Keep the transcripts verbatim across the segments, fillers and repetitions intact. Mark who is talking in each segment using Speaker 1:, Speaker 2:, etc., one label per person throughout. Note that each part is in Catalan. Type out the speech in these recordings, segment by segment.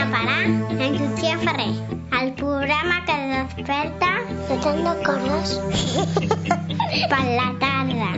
Speaker 1: preparar en Lucía Ferrer, el programa que desperta no te'n recordes? Per la tarda.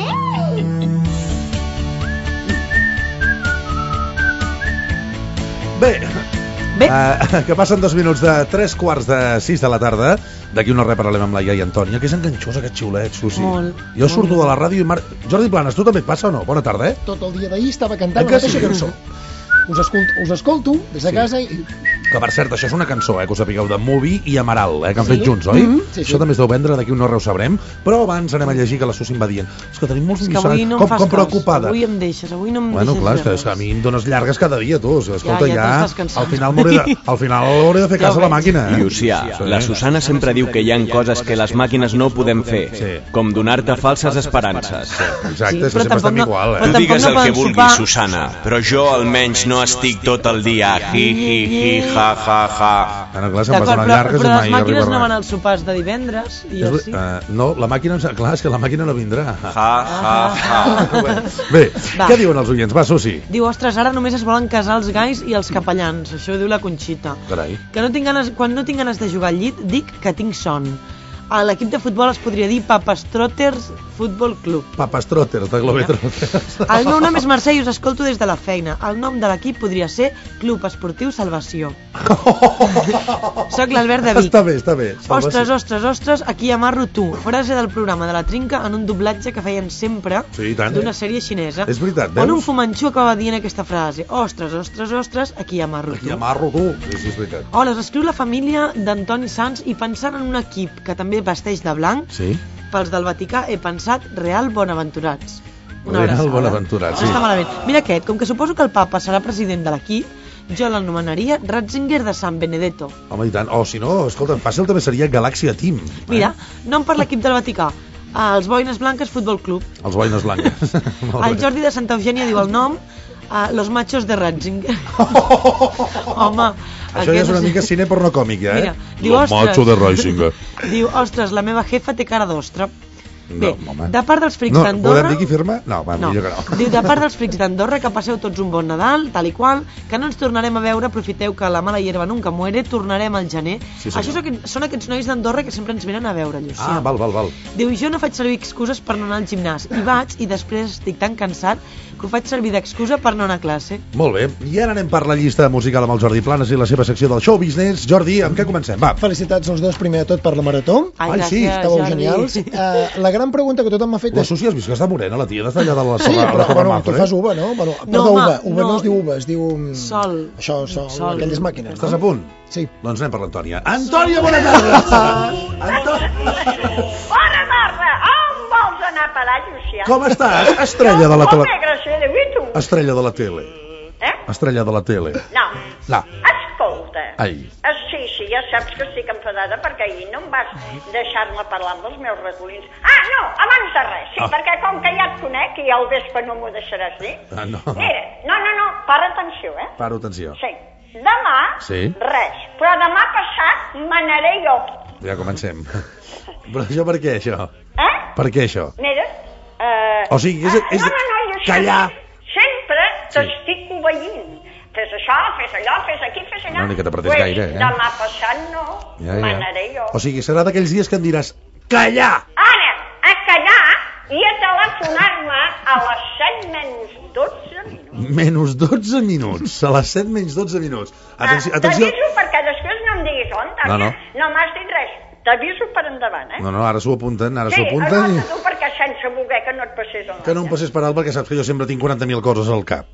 Speaker 2: Bé,
Speaker 3: Bé.
Speaker 2: Uh, que passen dos minuts de tres quarts de sis de la tarda. D'aquí una res parlem amb la iaia Antònia, que és enganxós aquest xiulet, Susi.
Speaker 3: Molt.
Speaker 2: Jo surto
Speaker 3: molt.
Speaker 2: de la ràdio i... Mar... Jordi Planes, tu també et passa o no? Bona tarda, eh?
Speaker 4: Tot el dia d'ahir estava cantant
Speaker 2: Eh
Speaker 4: la
Speaker 2: que sí?
Speaker 4: mateixa cançó. Us escolto, us escolto des de
Speaker 2: Sí.
Speaker 4: casa i...
Speaker 2: Que per cert, això és una cançó, eh, que us sapigueu, de Moby i Amaral, eh, que han
Speaker 4: Sí.
Speaker 2: fet junts, oi?
Speaker 4: Mhm, sí, sí.
Speaker 2: Això també es deu vendre, d'aquí un no res ho sabrem. Però abans anem a llegir que la Susi em va dient és que tenim molts
Speaker 3: És que avui
Speaker 2: missatges,
Speaker 3: no em
Speaker 2: com,
Speaker 3: fas
Speaker 2: com
Speaker 3: cas.
Speaker 2: preocupada.
Speaker 3: Avui em deixes, avui no em
Speaker 2: Bueno,
Speaker 3: deixes
Speaker 2: clar, és que,
Speaker 3: res.
Speaker 2: és que a mi em dones llargues cada dia, tu. Escolta,
Speaker 3: Ja, ja
Speaker 2: ja,
Speaker 3: t'estàs cansant.
Speaker 2: al final m'hauré de, al final hauré de fer
Speaker 3: Ja
Speaker 2: cas
Speaker 3: ho
Speaker 2: a la
Speaker 3: veig.
Speaker 2: màquina, eh?
Speaker 5: Llucià, la Susana sempre diu que hi ha coses que les màquines no podem fer,
Speaker 2: Sí.
Speaker 5: com donar-te falses esperances.
Speaker 2: Exacte,
Speaker 3: Sí,
Speaker 2: és que
Speaker 3: però
Speaker 2: sempre
Speaker 3: tampoc
Speaker 2: estem
Speaker 3: no-
Speaker 2: igual,
Speaker 3: però
Speaker 2: eh?
Speaker 5: Tu
Speaker 3: tampoc
Speaker 5: digues
Speaker 3: no
Speaker 5: el que
Speaker 3: poden
Speaker 5: vulguis,
Speaker 3: sopar.
Speaker 5: Susana, però jo almenys no estic tot el dia hi, hi, hi, ja, ja, ja.
Speaker 2: Bueno, clar, se'n
Speaker 3: D'acord,
Speaker 2: passen
Speaker 3: però,
Speaker 2: llargues
Speaker 3: però
Speaker 2: i
Speaker 3: les
Speaker 2: mai
Speaker 3: màquines
Speaker 2: arriba
Speaker 3: no van
Speaker 2: res.
Speaker 3: als sopars de divendres i jo sí.
Speaker 2: Uh, no, la màquina, ens- clar, és que la màquina no vindrà.
Speaker 5: Ja, ja, ja.
Speaker 2: Bé,
Speaker 3: Va.
Speaker 2: què diuen els oients? Va, Susi.
Speaker 3: Diu, ostres, ara només es volen casar els gais i els capellans. Això ho diu la Conxita.
Speaker 2: Carai.
Speaker 3: Que no tinc ganes, quan no tinc ganes de jugar al llit, dic que tinc son. A l'equip de futbol es podria dir Papastrotters Futbol Club.
Speaker 2: Papastrotters, de Globetrotters.
Speaker 3: El meu nom és Mercè i us escolto des de la feina. El nom de l'equip podria ser Club Esportiu Salvació. Soc l'Albert de Vic.
Speaker 2: Està bé, està bé. Salvació.
Speaker 3: Ostres, ostres, ostres, aquí amarro tu. Frase del programa de la Trinca en un doblatge que feien sempre
Speaker 2: Sí, i tant.
Speaker 3: d'una sèrie xinesa.
Speaker 2: És veritat,
Speaker 3: On un
Speaker 2: veus?
Speaker 3: fumanxú acaba dient aquesta frase. Ostres, ostres, ostres, aquí amarro tu.
Speaker 2: Aquí amarro tu. Sí, sí, és veritat.
Speaker 3: Hola, us escriu la família d'Antoni Sans i pensant en un equip que també vesteix de blanc,
Speaker 2: Sí?
Speaker 3: pels del Vaticà he pensat Real Bonaventurats.
Speaker 2: Real
Speaker 3: abraçada.
Speaker 2: Bonaventurats,
Speaker 3: No
Speaker 2: sí.
Speaker 3: està malament. Mira aquest, com que suposo que el papa serà president de l'equip, jo l'anomenaria Ratzinger de San Benedetto.
Speaker 2: Home, i tant. O, si no, escolta, fàcil també seria Galàxia Team.
Speaker 3: Mira, nom per l'equip del Vaticà. Els Boines Blanques Futbol Club.
Speaker 2: Els boines blanques. Molt
Speaker 3: El
Speaker 2: bé.
Speaker 3: Jordi de Santa Eugènia diu el nom uh, Los Machos de Ratzinger. Home,
Speaker 2: Això ja és una mica cine pornocòmic, ja, eh?
Speaker 3: Mira, diu, ostres,
Speaker 2: de Reisinger.
Speaker 3: diu, ostres, la meva jefa té cara d'ostra. Bé,
Speaker 2: No, home.
Speaker 3: de part dels frics
Speaker 2: No,
Speaker 3: d'Andorra...
Speaker 2: podem dir qui firma? No, va,
Speaker 3: No.
Speaker 2: millor que no.
Speaker 3: Diu, de part dels frics d'Andorra, que passeu tots un bon Nadal, tal i qual, que no ens tornarem a veure, aprofiteu que la mala hierba nunca muere, tornarem al gener.
Speaker 2: Sí, senyor.
Speaker 3: Això són, aquests- són aquests nois d'Andorra que sempre ens venen a veure, Llucià.
Speaker 2: Ah, val, val, val.
Speaker 3: Diu, jo no faig servir excuses per no anar al gimnàs. I vaig, i després estic tan cansat que ho faig servir d'excusa per no anar a classe.
Speaker 2: Molt bé. I ara anem per la llista musical amb el Jordi Planes i la seva secció del show business. Jordi, amb què comencem? Va.
Speaker 4: Felicitats als dos, primer de tot, per la marató.
Speaker 3: Ai,
Speaker 2: Ai, sí,
Speaker 3: gràcies,
Speaker 4: Estàveu
Speaker 3: Jordi.
Speaker 4: genials. Uh, la gran pregunta que tothom m'ha fet
Speaker 2: La
Speaker 4: és...
Speaker 2: Susi, has vist que està morena, la tia d'allà de la
Speaker 4: Sí,
Speaker 2: sola,
Speaker 4: però,
Speaker 2: la Torre
Speaker 4: bueno,
Speaker 2: Mazo,
Speaker 4: tu fas uva, no? Bueno,
Speaker 3: No,
Speaker 4: perdó,
Speaker 3: home,
Speaker 4: uva. Uva no.
Speaker 3: no.
Speaker 4: es diu uva, es diu... mm,
Speaker 3: Sol.
Speaker 4: Això, sol,
Speaker 3: Sol.
Speaker 4: aquelles màquines.
Speaker 2: Estàs a
Speaker 4: No?
Speaker 2: punt?
Speaker 4: Sí.
Speaker 2: Doncs anem per l'Antònia. Antònia, bona tarda! Antònia,
Speaker 6: Bona tarda! On vols anar a parar, Llucià?
Speaker 2: com estàs? Estrella de la
Speaker 6: Com
Speaker 2: tele...
Speaker 6: és gràcia de tu?
Speaker 2: Estrella de la tele.
Speaker 6: Eh?
Speaker 2: Estrella de la tele.
Speaker 6: No.
Speaker 2: No.
Speaker 6: Escolta.
Speaker 2: Ai.
Speaker 6: Ah, sí, sí, ja saps que estic enfadada perquè ahir no em vas deixar-me parlar dels meus ratolins. Ah, no, abans de res, sí,
Speaker 2: Ah.
Speaker 6: perquè com que ja et conec i al vespre no m'ho deixaràs dir.
Speaker 2: Ah, no.
Speaker 6: Mira, no, no, no, para atenció, eh?
Speaker 2: Paro, atenció.
Speaker 6: Sí. Demà,
Speaker 2: Sí.
Speaker 6: res, però demà passat m'anaré jo.
Speaker 2: Ja comencem. Però això per què, això?
Speaker 6: Eh?
Speaker 2: Per què, això?
Speaker 6: Mira, eh...
Speaker 2: O sigui, és- és-
Speaker 6: no, no, no, jo
Speaker 2: callar.
Speaker 6: Sempre t'estic obeint. Fes això, fes allò, fes aquí, fes allà.
Speaker 2: No, ni que t'apretés
Speaker 6: pues,
Speaker 2: gaire, eh?
Speaker 6: Demà passat no,
Speaker 2: Ja, ja.
Speaker 6: m'anaré jo.
Speaker 2: O sigui, serà d'aquells dies que em diràs callar!
Speaker 6: Ara, a callar i a telefonar-me a les set menys dotze minuts.
Speaker 2: Menys dotze minuts. A les set menys dotze minuts. Atenció,
Speaker 6: Ah,
Speaker 2: atenció.
Speaker 6: T'aviso perquè després no em diguis on,
Speaker 2: No, no.
Speaker 6: no m'has dit res. T'aviso per endavant, eh?
Speaker 2: No, no, ara s'ho apunten, ara
Speaker 6: sí,
Speaker 2: s'ho apunten i...
Speaker 6: anota tu perquè sense voler que no et passés el
Speaker 2: Que no em passés per alt perquè saps que jo sempre tinc quaranta mil coses al cap.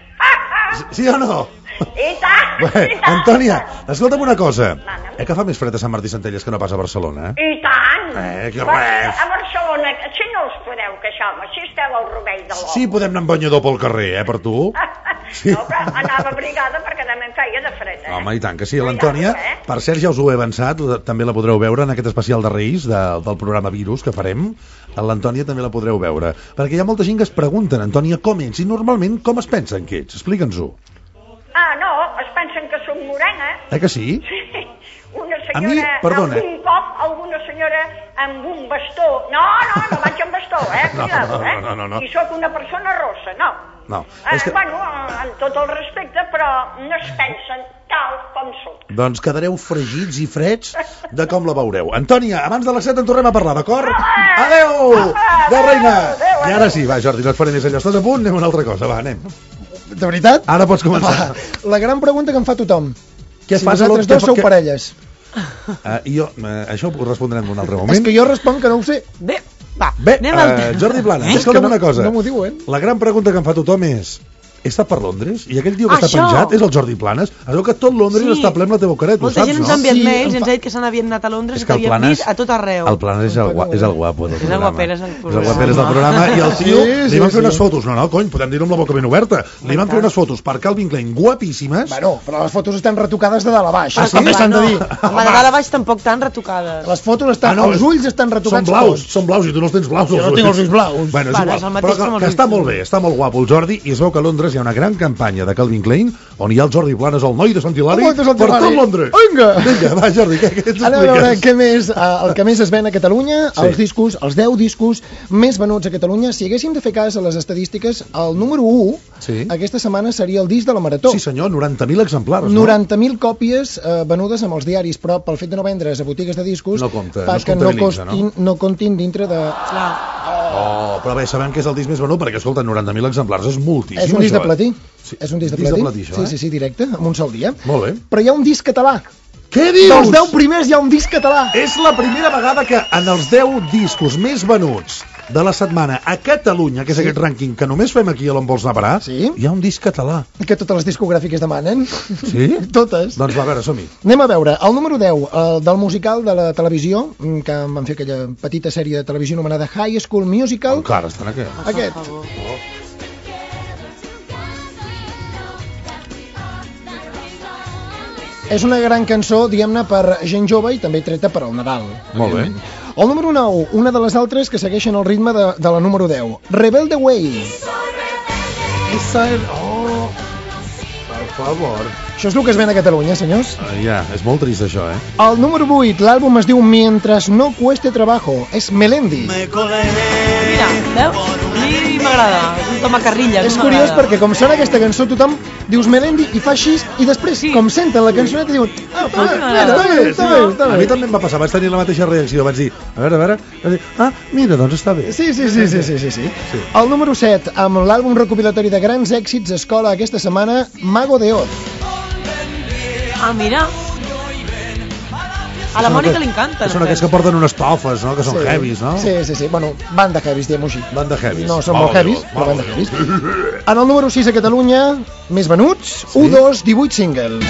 Speaker 2: Sí o no?
Speaker 6: I tant,
Speaker 2: Bé,
Speaker 6: i tant.
Speaker 2: Antònia, escolta'm una cosa.
Speaker 6: Mana'm.
Speaker 2: Eh que fa més fred a Sant Martí Centelles que no pas a Barcelona, eh?
Speaker 6: I tant!
Speaker 2: Eh, que
Speaker 6: Perquè
Speaker 2: res.
Speaker 6: a Barcelona, si no us podeu queixar, home, si esteu al rovell de l'O.
Speaker 2: Sí, podem anar amb banyador pel carrer, eh, per tu? Sí.
Speaker 6: No, però anava abrigada perquè també em feia de fred, eh?
Speaker 2: Home, i tant que sí. L'Antònia,
Speaker 6: Cuidado, eh?
Speaker 2: per cert, ja us ho he avançat, també la podreu veure en aquest especial de Reis de, del programa Virus que farem. A l'Antònia també la podreu veure. Perquè hi ha molta gent que es pregunten, Antònia, com ets? I normalment com es pensen que ets? Explica'ns-ho.
Speaker 6: Ah, no, es pensen que som morena.
Speaker 2: Eh que sí?
Speaker 6: Una
Speaker 2: A
Speaker 6: senyora
Speaker 2: mi, perdona.
Speaker 6: amb un cop, alguna senyora amb un bastó. No, no, no vaig amb bastó, eh?
Speaker 2: No,
Speaker 6: Cuidado,
Speaker 2: no,
Speaker 6: eh?
Speaker 2: no, no, no.
Speaker 6: I sóc una persona rossa, no.
Speaker 2: no.
Speaker 6: Eh,
Speaker 2: És que...
Speaker 6: Bueno, amb tot el respecte, però no es pensen tal com sóc.
Speaker 2: Doncs quedareu fregits i freds de com la veureu. Antònia, abans de les set en tornem a parlar, d'acord? Adeu! De reina! I ara sí, va, Jordi, no et faré més allò. Estàs a punt? Anem a una altra cosa, va, anem.
Speaker 4: De veritat?
Speaker 2: Ara pots començar.
Speaker 4: Va, la gran pregunta que em fa tothom.
Speaker 2: Què
Speaker 4: si
Speaker 2: fas,
Speaker 4: vosaltres
Speaker 2: què
Speaker 4: dos
Speaker 2: fa-
Speaker 4: sou
Speaker 2: què-
Speaker 4: parelles.
Speaker 2: Uh, I jo, uh, això ho respondrem en un altre moment.
Speaker 4: És que jo responc que no ho sé.
Speaker 3: Bé, va,
Speaker 2: Bé,
Speaker 3: anem al
Speaker 2: uh, Jordi Plana,
Speaker 3: Eh?
Speaker 2: eh? escolta'm
Speaker 4: no,
Speaker 2: una cosa.
Speaker 4: no m'ho diuen.
Speaker 2: La gran pregunta que em fa tothom és... He estat per Londres i aquell tio que està
Speaker 3: Això.
Speaker 2: penjat és el Jordi Planes. Es veu que tot Londres
Speaker 3: Sí.
Speaker 2: està ple amb la teva careta, ho
Speaker 3: Molta
Speaker 2: saps,
Speaker 3: gent ens
Speaker 2: no?
Speaker 3: ha enviat
Speaker 4: Sí,
Speaker 3: mails i
Speaker 4: em
Speaker 3: ens
Speaker 4: fa-
Speaker 3: ha dit que se n'havien anat a Londres
Speaker 2: És
Speaker 3: i
Speaker 2: que el
Speaker 3: t'havien
Speaker 2: Planes-
Speaker 3: vist a tot arreu.
Speaker 2: El Planes és el, gua, és el guapo del
Speaker 3: És el
Speaker 2: programa.
Speaker 3: guaperes del
Speaker 2: És el
Speaker 3: programa.
Speaker 2: guaperes del programa i el tio
Speaker 4: Sí, sí,
Speaker 2: li van fer
Speaker 4: sí.
Speaker 2: unes fotos. No, no, cony, podem dir-ho amb la boca ben oberta. Li van fer unes fotos per Calvin Klein guapíssimes.
Speaker 4: Bueno, però les fotos estan retocades de dalt a baix.
Speaker 3: Ah,
Speaker 4: Això també
Speaker 3: sí?
Speaker 4: s'han de
Speaker 3: No.
Speaker 4: dir.
Speaker 3: Home, de dalt a baix tampoc tan retocades.
Speaker 4: Les fotos estan...
Speaker 2: Ah, no,
Speaker 4: els ulls estan retocats
Speaker 2: Són blaus,
Speaker 4: tots.
Speaker 2: són blaus i tu no els tens blaus.
Speaker 4: Jo no tinc els ulls blaus.
Speaker 2: Bueno, és
Speaker 3: Bueno,
Speaker 2: igual.
Speaker 3: és el mateix
Speaker 2: Però
Speaker 3: com
Speaker 2: que,
Speaker 3: els
Speaker 2: que està
Speaker 3: ulls.
Speaker 2: molt bé, està molt guapo el Jordi i es veu que a Londres hi ha una gran campanya de Calvin Klein on hi ha el Jordi Planes, el noi de Sant Hilari,
Speaker 4: El noi de Sant
Speaker 2: per
Speaker 4: Hilari.
Speaker 2: tot Londres.
Speaker 4: Vinga!
Speaker 2: Vinga, va, Jordi, què, què ens
Speaker 4: Anem a veure
Speaker 2: expliques?
Speaker 4: què més, uh, el que més es ven a Catalunya,
Speaker 2: Sí.
Speaker 4: els discos, els deu discos més venuts a Catalunya. Si haguéssim de fer cas a les estadístiques, el número u
Speaker 2: Sí.
Speaker 4: aquesta setmana seria el disc de la Marató.
Speaker 2: Sí, senyor, noranta mil exemplars, no?
Speaker 4: noranta mil còpies eh, venudes amb els diaris, però pel fet de no vendre's a botigues de discos
Speaker 2: No compta,
Speaker 4: fa
Speaker 2: no es
Speaker 4: que no,
Speaker 2: comptabilitza,
Speaker 4: costin, no? comptin dintre de...
Speaker 3: Clar.
Speaker 2: Oh, però bé, sabem que és el disc més venut perquè, escolta, noranta mil exemplars és moltíssim.
Speaker 4: És un disc de
Speaker 2: això, eh?
Speaker 4: platí.
Speaker 2: Sí.
Speaker 4: És un disc de
Speaker 2: Disc de
Speaker 4: platí.
Speaker 2: platí, això,
Speaker 4: sí,
Speaker 2: eh?
Speaker 4: sí, sí, directe, en un sol dia.
Speaker 2: Molt bé.
Speaker 4: Però hi ha un disc català.
Speaker 2: Què dius?
Speaker 4: Dels deu primers hi ha un disc català.
Speaker 2: És la primera vegada que en els deu discos més venuts de la setmana a Catalunya, que és
Speaker 4: Sí.
Speaker 2: aquest rànquing que només fem aquí a l'On vols anar a parar,
Speaker 4: Sí.
Speaker 2: hi ha un disc català.
Speaker 4: Que totes les discogràfiques demanen.
Speaker 2: Sí?
Speaker 4: Totes.
Speaker 2: Doncs va, a veure, som-hi.
Speaker 4: Anem a veure, el número deu, el del musical de la televisió, mm, que van fer aquella petita sèrie de televisió anomenada High School Musical.
Speaker 2: Encara estan aquí.
Speaker 4: Aquest.
Speaker 3: Per favor.
Speaker 4: És una gran cançó, diguem-ne, per gent jove i també treta per al Nadal.
Speaker 2: Molt bé.
Speaker 4: El número nou, una de les altres que segueixen el ritme de, de la número deu. Rebelde Way.
Speaker 2: Oh, per favor.
Speaker 4: Això és el que es ven a Catalunya, senyors.
Speaker 2: Uh, ja, és molt trist això, eh?
Speaker 4: El número vuit, l'àlbum es diu Mientras no cueste trabajo. És Melendi.
Speaker 3: Mira, veus? A mi m'agrada. És un Toma Carrilla.
Speaker 4: És curiós perquè com sona aquesta cançó tothom dius Melendi i fa així i després
Speaker 3: Sí.
Speaker 4: com senten la cançoneta diuen ah, està bé,
Speaker 3: m'agrada.
Speaker 4: està bé, està bé, està
Speaker 2: A mi
Speaker 4: bé.
Speaker 2: també em va passar, vaig tenir la mateixa reacció, vaig dir, a veure, a veure, vaig dir, ah, mira, doncs està bé.
Speaker 4: Sí, sí, sí, sí, sí, sí, sí. El número set, amb l'àlbum recopilatori de grans èxits, escola aquesta setmana, Mago de Oz.
Speaker 3: Ah, mira. A la Mònica li encanta.
Speaker 2: Són aquests que porten unes tofes, no?, que són
Speaker 4: Sí.
Speaker 2: heavies, no?
Speaker 4: Sí, sí, sí. Bueno, van de heavies, diguem-ho així.
Speaker 2: Van de heavies.
Speaker 4: No són
Speaker 2: Mago
Speaker 4: molt
Speaker 2: de
Speaker 4: heavies,
Speaker 2: Oz,
Speaker 4: però van de
Speaker 2: Mago
Speaker 4: heavies.
Speaker 2: Oz.
Speaker 4: En el número sis a Catalunya, més venuts,
Speaker 2: Sí.
Speaker 4: U dos, divuit singles.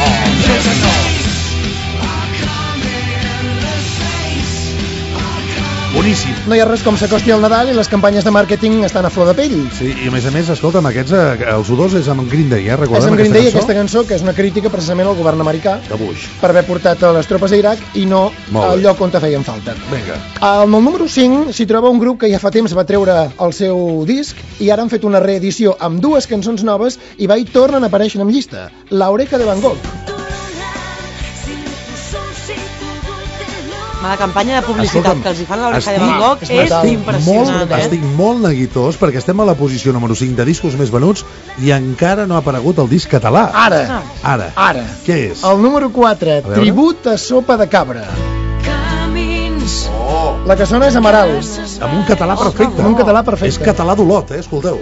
Speaker 2: Boníssim.
Speaker 4: No hi ha res com s'acosti al Nadal i les campanyes de màrqueting estan a flor de pell.
Speaker 2: Sí, i a més a més, escolta'm, aquests, eh, els U dos és amb Green Day, eh? Recordem
Speaker 4: És amb Green Day
Speaker 2: aquesta
Speaker 4: aquesta cançó, que és una crítica precisament al govern americà
Speaker 2: De Bush.
Speaker 4: per haver portat a les tropes a Iraq i no
Speaker 2: Molt bé.
Speaker 4: al lloc on te feien falta.
Speaker 2: Vinga.
Speaker 4: Al número cinc s'hi troba un grup que ja fa temps va treure el seu disc i ara han fet una reedició amb dues cançons noves i va i tornen a aparèixer en llista. La Oreja de Van Gogh.
Speaker 3: La campanya de publicitat
Speaker 2: Escolta'm,
Speaker 3: que els hi fan a l'Oreja de
Speaker 2: estic-
Speaker 3: Van Gogh
Speaker 4: és
Speaker 3: és
Speaker 4: brutal.
Speaker 3: impressionant,
Speaker 2: Molt,
Speaker 3: eh?
Speaker 2: estic molt neguitós perquè estem a la posició número cinc de discos més venuts i encara no ha aparegut el disc català.
Speaker 4: Ara,
Speaker 2: Ara.
Speaker 4: ara.
Speaker 2: Què és?
Speaker 4: El número quatre,
Speaker 2: veure.
Speaker 4: Tribut a Sopa de Cabra.
Speaker 3: Camins.
Speaker 2: Oh,
Speaker 4: La que sona és Amaral.
Speaker 2: amb un català perfecte.
Speaker 4: Amb un català perfecte.
Speaker 2: És català d'Olot, eh? Escolteu.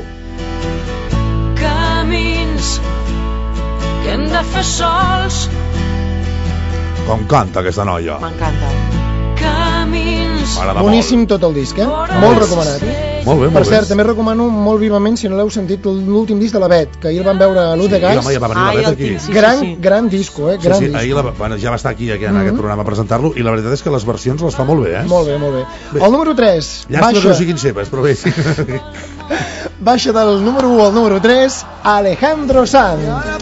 Speaker 7: Camins que hem de fer sols.
Speaker 2: Com canta aquesta noia.
Speaker 3: M'encanta.
Speaker 7: Camins
Speaker 2: M'agrada
Speaker 4: Boníssim tot el disc, eh? Molt recomanat.
Speaker 2: molt. Molt bé, molt
Speaker 4: Per
Speaker 2: bé.
Speaker 4: cert, també recomano molt vivament, si no l'heu sentit, l'últim disc de la Bet, que ahir el van veure a l'U de
Speaker 2: I,
Speaker 4: Gas.
Speaker 2: home, ja va venir la
Speaker 3: Ai,
Speaker 2: Bet
Speaker 3: el
Speaker 2: aquí.
Speaker 3: tinc, sí.
Speaker 4: Gran, gran disco, eh?
Speaker 2: Sí,
Speaker 4: Gran
Speaker 2: sí,
Speaker 4: disco.
Speaker 2: ahir la, bueno, ja va estar aquí, aquí en
Speaker 4: Mhm.
Speaker 2: aquest programa a presentar-lo i la veritat és que les versions les fa molt bé, eh?
Speaker 4: Molt bé, molt bé.
Speaker 2: Bé.
Speaker 4: El número tres,
Speaker 2: Llàstima que
Speaker 4: baixa,
Speaker 2: no siguin seves, però bé. Sí.
Speaker 4: baixa del número u al número tres, Alejandro Sanz.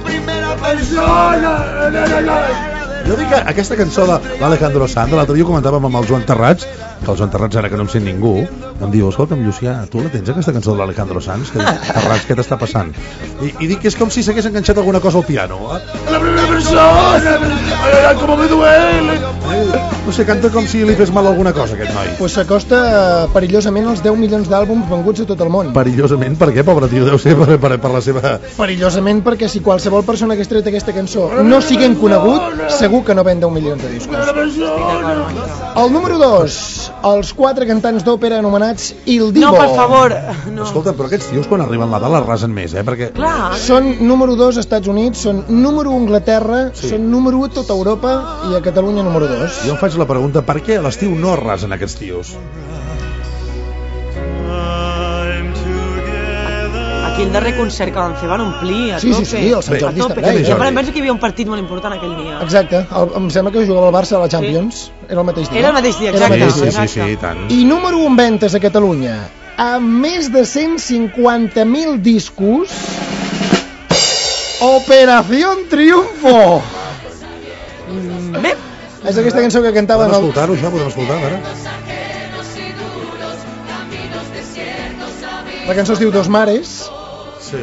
Speaker 2: Jo dic que aquesta cançó de l'Alejandro Sanz, l'altre dia ho comentàvem amb el Joan Terrats, que el Joan Terrats, ara que no em sent ningú, em diu, escolta'm, Llucià, tu la tens, aquesta cançó de l'Alejandro Sanz? Que dic, Terrats, què t'està passant? I, I dic que és com si s'hagués enganxat alguna cosa al piano. Eh? persona! Ai, ai, com me duele! No sé, canta com si li fes mal alguna cosa, aquest noi.
Speaker 4: Pues s'acosta perillosament als deu milions d'àlbums venguts a tot el món.
Speaker 2: Perillosament? Per què, pobre tio? Deu ser per, per, per la seva...
Speaker 4: Perillosament perquè si qualsevol persona que hagués tret aquesta cançó no siguent conegut, segur que no ven deu milions de discos. El número dos, els quatre cantants d'òpera anomenats Il Divo.
Speaker 3: No, per favor. No.
Speaker 2: Escolta, però aquests tios quan arriben a Nadal arrasen més, eh? Perquè...
Speaker 3: Clar.
Speaker 4: Són número dos als Estats Units, són número u a Anglaterra,
Speaker 2: Sí.
Speaker 4: són número u a tota Europa i a Catalunya número dos.
Speaker 2: Jo em faig la pregunta, per què a l'estiu no arrasen aquests tios?
Speaker 3: Aquí el darrer concert que van fer van omplir a
Speaker 4: Sí, sí,
Speaker 3: tope.
Speaker 4: sí, el Sant
Speaker 2: Bé,
Speaker 4: Jordi
Speaker 3: a
Speaker 4: està
Speaker 3: tope.
Speaker 4: ple.
Speaker 2: Què més,
Speaker 3: I em
Speaker 2: Jordi?
Speaker 3: penso que hi havia un partit molt important aquell dia.
Speaker 4: Exacte, el, em sembla que jugava el Barça a la Champions, era el mateix dia.
Speaker 3: Era el mateix dia,
Speaker 4: Era el
Speaker 3: exacte.
Speaker 4: mateix
Speaker 2: Sí,
Speaker 4: dia.
Speaker 2: sí, sí,
Speaker 3: Exacte.
Speaker 2: sí, i tant.
Speaker 4: I número u en ventes a Catalunya, amb més de cent cinquanta mil discos, Operación Triunfo.
Speaker 3: Bé,
Speaker 4: És aquesta cançó que cantaven
Speaker 2: Podem
Speaker 4: el...
Speaker 2: escoltar-ho, això? Podem escoltar, ara?
Speaker 4: La cançó es diu Dos Mares.
Speaker 2: Sí.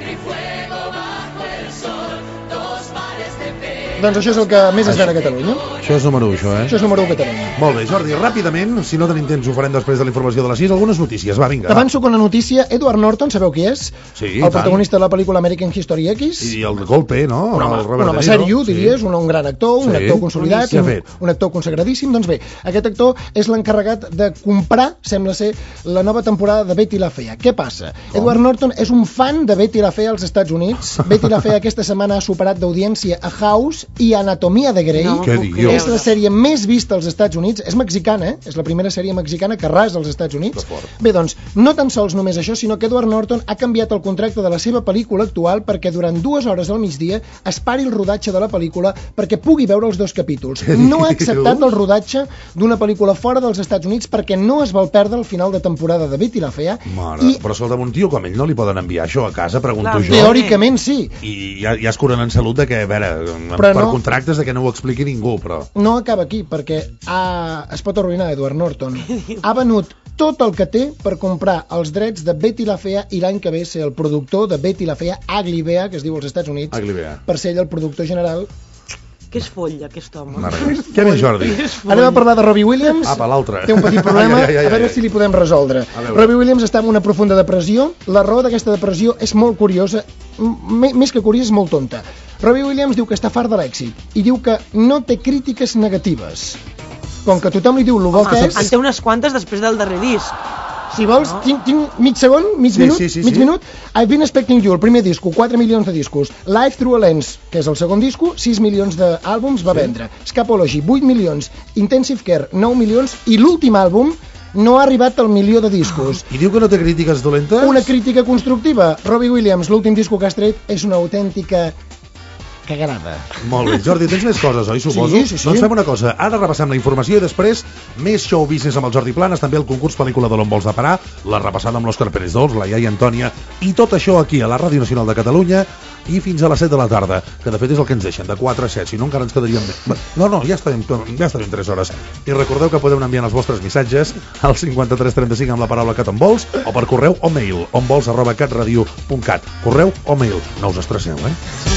Speaker 4: Doncs això és el que més es ven a Catalunya.
Speaker 2: Això és número u, això, eh?
Speaker 4: Això és número u a Catalunya.
Speaker 2: Molt bé, Jordi, ràpidament, si no tenim temps ho farem després de la informació de les sis, algunes notícies, va, vinga.
Speaker 4: T'avanço con la notícia, Edward Norton, sabeu qui és?
Speaker 2: Sí,
Speaker 4: El protagonista de la pel·lícula American History X.
Speaker 2: I el golpe, no?
Speaker 4: Un home,
Speaker 2: El
Speaker 4: un
Speaker 2: Robert
Speaker 4: home
Speaker 2: De Niro.
Speaker 4: sèrio, diries, un, un gran actor, un
Speaker 2: Sí.
Speaker 4: actor consolidat,
Speaker 2: Què ha
Speaker 4: un,
Speaker 2: fet?
Speaker 4: un actor consagradíssim. Doncs bé, aquest actor és l'encarregat de comprar, sembla ser, la nova temporada de Betty la Fea. Què passa?
Speaker 2: Com?
Speaker 4: Edward Norton és un fan de Betty la Fea als Estats Units. Betty la Fea aquesta setmana ha superat d'audiència a House i Anatomia de Grey.
Speaker 3: no
Speaker 2: Què
Speaker 3: m'ho puc
Speaker 2: dius?
Speaker 4: És la
Speaker 3: creure.
Speaker 4: sèrie més vista als Estats Units, és mexicana, eh? És la primera sèrie mexicana que ras als Estats Units.
Speaker 2: Que fort.
Speaker 4: Bé, doncs, no tan sols només això, sinó que Edward Norton ha canviat el contracte de la seva pel·lícula actual perquè durant dues hores al migdia es pari el rodatge de la pel·lícula perquè pugui veure els dos capítols.
Speaker 2: Què
Speaker 4: No ha
Speaker 2: dius?
Speaker 4: acceptat el rodatge d'una pel·lícula fora dels Estats Units perquè no es vol perdre el final de temporada de Betty la Fea.
Speaker 2: Mare,
Speaker 4: I
Speaker 2: però escolta'm, un tio com ell no li poden enviar això a casa, pregunto
Speaker 3: Clar,
Speaker 2: jo.
Speaker 4: teòricament sí.
Speaker 2: I ja, ja es curen en salut de que, a veure,
Speaker 4: Però
Speaker 2: per
Speaker 4: no-
Speaker 2: contractes de que no ho expliqui ningú, però...
Speaker 4: No acaba aquí, perquè ha... es pot arruïnar Edward Norton. Ha venut tot el que té per comprar els drets de Betty la Fea i l'any que ve ser el productor de Betty la Fea, Ugly Bear, que es diu als Estats Units,
Speaker 2: Ugly Bear.
Speaker 4: per ser ell el productor general.
Speaker 3: Que és foll, aquest home.
Speaker 2: Mare meva. Què més, Jordi?
Speaker 4: Anem a parlar de Robbie Williams.
Speaker 2: Apa, l'altre.
Speaker 4: Té un petit problema,
Speaker 2: Ai, ai, ai,
Speaker 4: a veure
Speaker 2: ai.
Speaker 4: si li podem resoldre.
Speaker 2: A veure.
Speaker 4: Robbie Williams està en una profunda depressió. La raó d'aquesta depressió és molt curiosa, m- més que curiosa, és molt tonta. Robbie Williams diu que està fart de l'èxit i diu que no té crítiques negatives. Com que tothom li diu lo bo
Speaker 3: Home,
Speaker 4: que
Speaker 3: en
Speaker 4: és...
Speaker 3: té unes quantes després del darrer disc.
Speaker 4: Si vols,
Speaker 3: No.
Speaker 4: tinc, tinc mig segon, mig
Speaker 2: Sí,
Speaker 4: minut,
Speaker 2: sí, sí,
Speaker 4: mig
Speaker 2: sí.
Speaker 4: minut. I've been expecting you, el primer disco, quatre milions de discos. Life Through a Lens, que és el segon disco, sis milions d'àlbums va vendre. Scapology, vuit milions. Intensive Care, nou milions. I l'últim àlbum no ha arribat al milió de discos.
Speaker 2: I diu que no té crítiques dolentes?
Speaker 4: Una crítica constructiva. Robbie Williams, l'últim disco que has tret, és una autèntica cagarada.
Speaker 2: Molt bé. Jordi, tens més coses, oi, suposo?
Speaker 4: Sí, sí, sí.
Speaker 2: Doncs fem una cosa. Ara repassem la informació i després més show business amb el Jordi Planes, també el concurs pel·lícula de l'on vols de parar, la repassada amb l'Òscar Pérez Dols, la iaia Antònia, i tot això aquí a la Ràdio Nacional de Catalunya i fins a les set de la tarda, que de fet és el que ens deixen, de quatre a set, si no encara ens quedaríem... No, no, ja estarem, ja estarem tres hores. I recordeu que podeu anar enviant els vostres missatges al cinquanta-tres trenta-cinc amb la paraula cat on vols o per correu o mail onvols arroba catradio punt cat. Correu o mail, no us estresseu, eh?